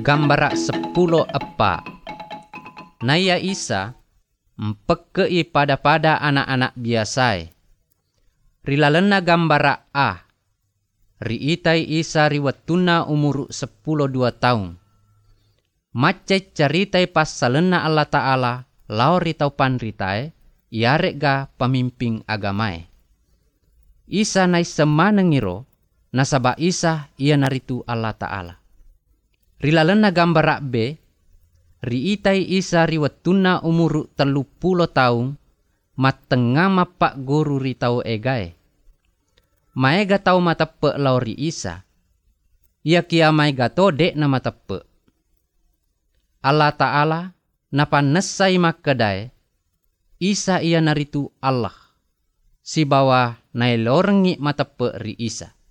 Gambara 10 epa. Naya Isa mpekei pada anak-anak biasai. Rilalena gambara A. Riitai Isa riwetuna umur 12 tahun. Macet ceritai pasalena Allah Ta'ala lau ritau panritai iarek ga pemimpin agamai. Isa nai semanengiro nasaba Isa ia naritu Allah Ta'ala. Rilalena gambara B. Riitai Isa riwetuna umur 30 tahun matenga mapak guru ritau egae. Maega tau matepe lauri Isa. Ia kia maega tode na matepe. Allah Ta'ala napanesai makedai. Isa ia naritu Allah. Si bawa nai lorengi matepe ri Isa.